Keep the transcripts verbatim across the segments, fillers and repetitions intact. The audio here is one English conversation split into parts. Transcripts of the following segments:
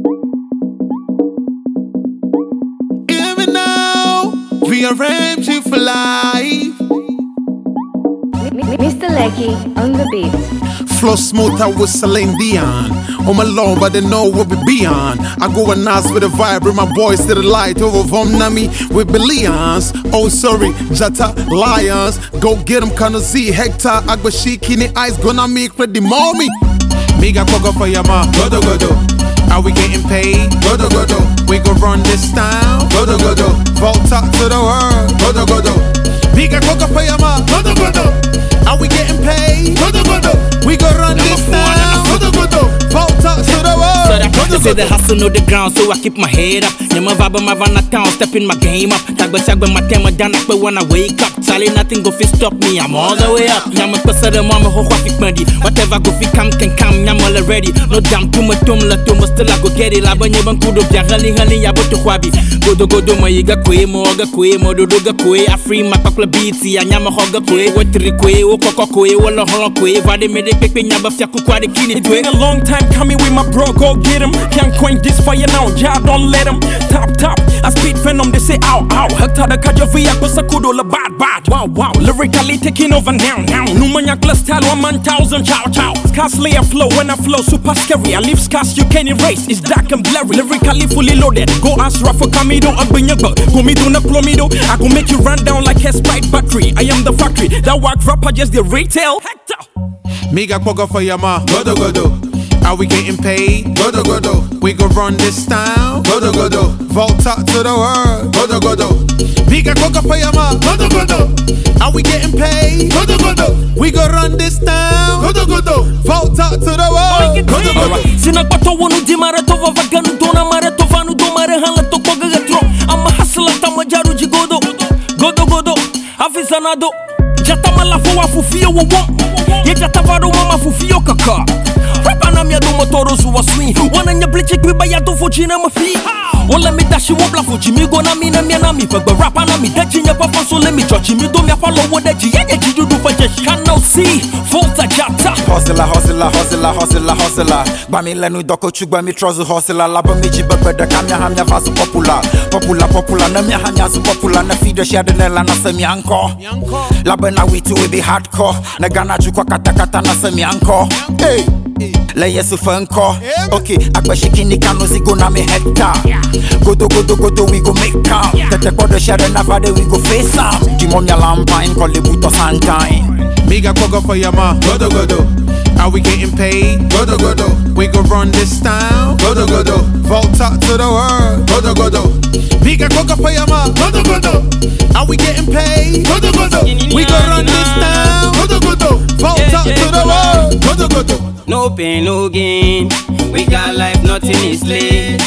Even now, rearrange you for life. Mister Leggy on the beat. Flow smooth out with Celine Dion. Home alone, but they know what we be on. I go and ask with a vibe, bring my boys to the light. Over from Nami with billions. Oh, sorry, Jata Lions. Go get them, Kana Z, Hector, Agbashi, Kini Ice, gonna make ready, mommy. Miga Koga for your ma, godo godo. Are we getting paid? Godo godo. We go run this town. Godo godo. Volta to the world. Godo godo. Miga Koga for your ma, godo godo. Are we getting paid? Godo godo. We go run this town. Godo godo. Volta to the world. So that they say the hustle know the ground, so I keep my head up. Nyama vibe my van town, stepping my game up. Tagba tagba my tema down up, but when I wake up, Charlie nothing go fi stop me. I'm all the way up. Nyama pesa the mama ho fit money. Whatever go fi come can come. Nyama already. No damn too much too much too much still I go get it. Laba nyaba kudo bia hali hali ya boto kwabi. Godo godo ma yiga kwe mo ga kwe mo do do ga kwe. I free my pakla beats ya nyama ho ga kwe. Wetri kwe o koko kwe wala holo kwe. Vade me de pepe nyaba fya kukwa de kini. It's been a long time coming with my bro, go get him. Can't quench this fire now, ja don't let him. Top top, I speed venom, they say ow ow. Hekta the kajovi akosa kudo la bad bad. Wow wow, lyrically taking over now now. Numanya class style one man thousand chow chow. Scarcely a flow when I flow super scary. I leave scars you can't erase. It's dark and blurry. Lyrically fully loaded. Go ask Rafa Kamido Agbinyaba. Go me do na plomido. I go make you run down like a Sprite battery. I am the factory. That work rapper just the retail. Hector. Miga Koga for your ma, godo godo. Are we getting paid? Godo godo. We go run this town. Godo godo. Volta to the world. Godo godo. Miga Koga for your ma, godo godo. Are we getting paid? Godo godo. We go run this town. Godo godo. Volta to the world. Godo godo. Sina kwato wonu di maratova vaganu dona maratova nu do mare hala to koga gatro. I'm a hustler tamajaru jigodo. Godo godo. Afisanado. Jata malafu wa fufio wo wo. Ye jata varo mama fufio kaka. Rapa na mia do motoro zuwa swing. Wana nya bleach kwiba ya do fuji na mafi. Wala mi dashi wo bla fuji mi go na mi na mi na mi. Fagba rapa na mi deji nya papa so let me judge mi do mi follow wo deji. Ye ye jidu do fa jeshi. Cannot see. Volta jata. Hustler, hustler, hustler, hustler, hustler. Bami lenu doko chugba mi trozu hustler. Laba meji bebe de kamya hamya vasu popular. Popular, popular, na mi hamya zu popular. Na feed the shade nela na semi anko. Laba na we too we be hardcore. Na gana chukwa kata kata na semi anko. Hey. Leye su fanko. Okay, akbashi kini kano zigo na me hector. Godo godo godo we go make count. Tete kodo share na vade we go face am. Jimo mya lampine kole buto sunshine. Miga Koga for your ma, godo godo. Are we getting paid? Godo godo. We go run this town. Godo godo. Volta to the world. Godo godo. Miga Koga for your ma, godo godo. Are we getting paid? Godo godo. We go run this town. Godo godo. Volta to the world. Godo godo. No pain, no gain. We got life, nothing is late.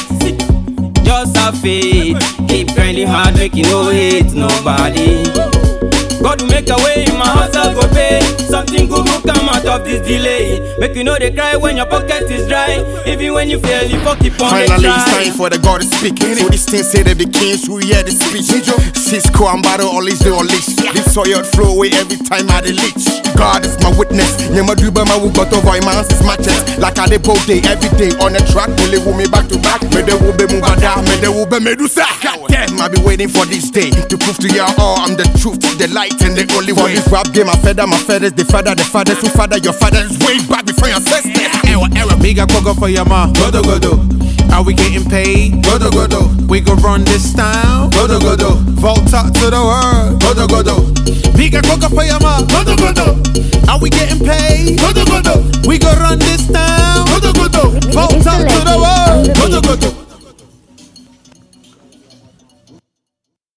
Just have faith. Keep grinding hard, making no hate nobody. God will make a way, my hustle go pay. Something good will come out of this delay. Make you know they cry when your pocket is dry. Even when you fail, you fuck keep on. Finally, it's time for the God to speak. So this thing say that the kings who hear the speech. Cisco and Battle always the unleash. This soil flow away every time I delete. God is my witness. Never do by my wood, but over my man's matches. Like I did both day, every day on the track. Will it me back to back? May they will be moving down, may they will be Medusa. Damn, I've been waiting for this day to prove to you all I'm the truth, the light, and the only way. For this rap game, I feather my feathers, the father, the fathers who father your fathers way back before your ancestors. Error, error. Miga Koga for your ma, godo godo. Are we getting paid? Godo godo. We go run this town. Godo godo. Volta to the world. Godo godo. Miga Koga for your ma, godo godo.